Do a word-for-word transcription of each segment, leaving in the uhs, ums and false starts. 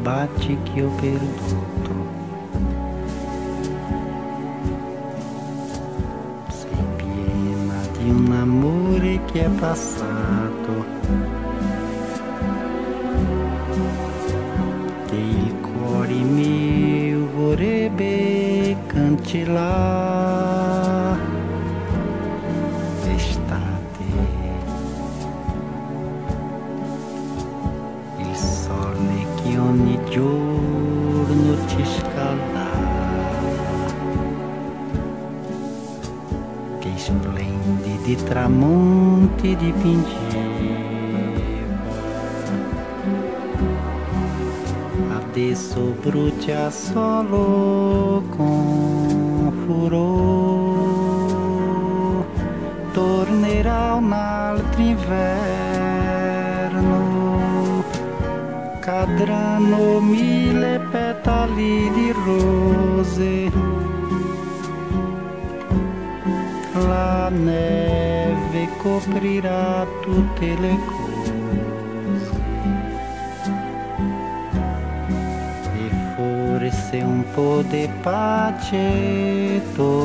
baci che ho perduto. Sei piena di un amore che è passato, che il cuore mio vorrebbe cancellare. Estate, il sole che ogni giorno ti scaldava, che splendidi tramonti dipingeva. Adesso brucia solo con furore, tornerà un altro inverno, cadranno mille petali di rose, la neve coprirà tutte le cose. Se un po' di pace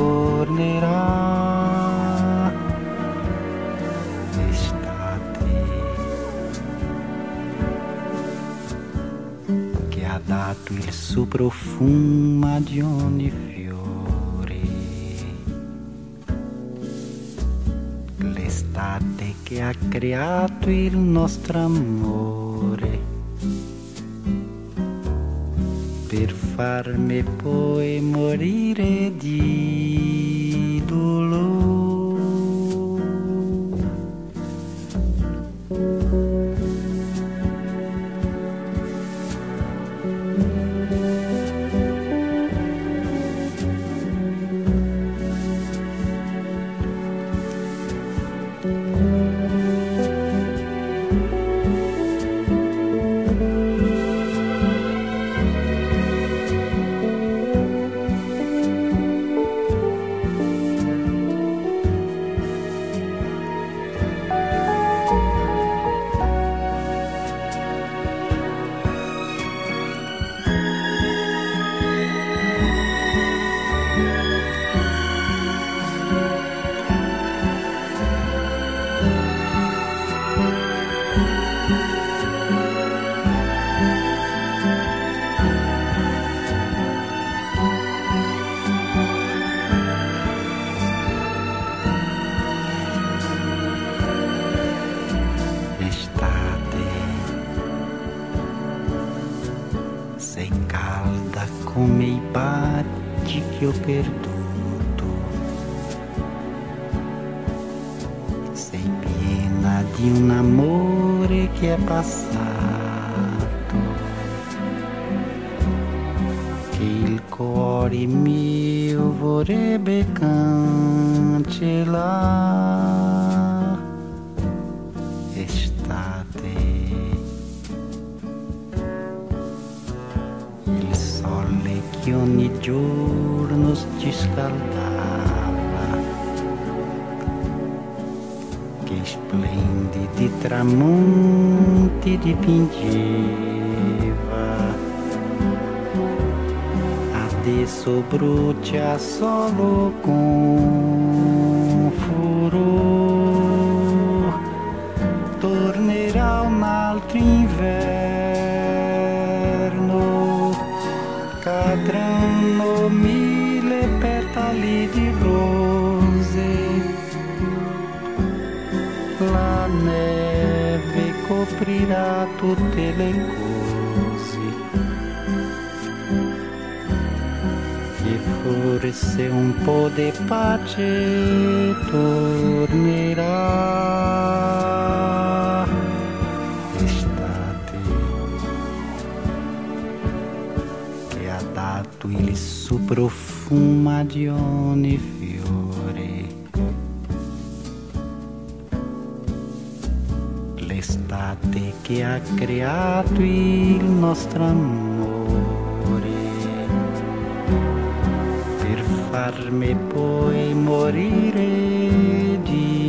tornerà. L'estate che ha dato il suo profumo di ogni fiore, l'estate che ha creato il nostro amore, per farmi poi morire di dolore. Sei calda come i baci che ho perduto, sei piena di un amore che è passato, che il cuore mio vorrebbe cancellare. Estate, il sole che ogni giorno ci scaldava, che splendidi tramonti dipingeva, adesso brucia solo con furore, tornerà un altro inverno, cadranno mille petali di rose, la neve coprirà tutte le cose, e forse un po' di pace tornerà. Estate che ha dato il suo profumo di ogni fiore, l'estate che ha creato il nostro amore, per farmi poi morire di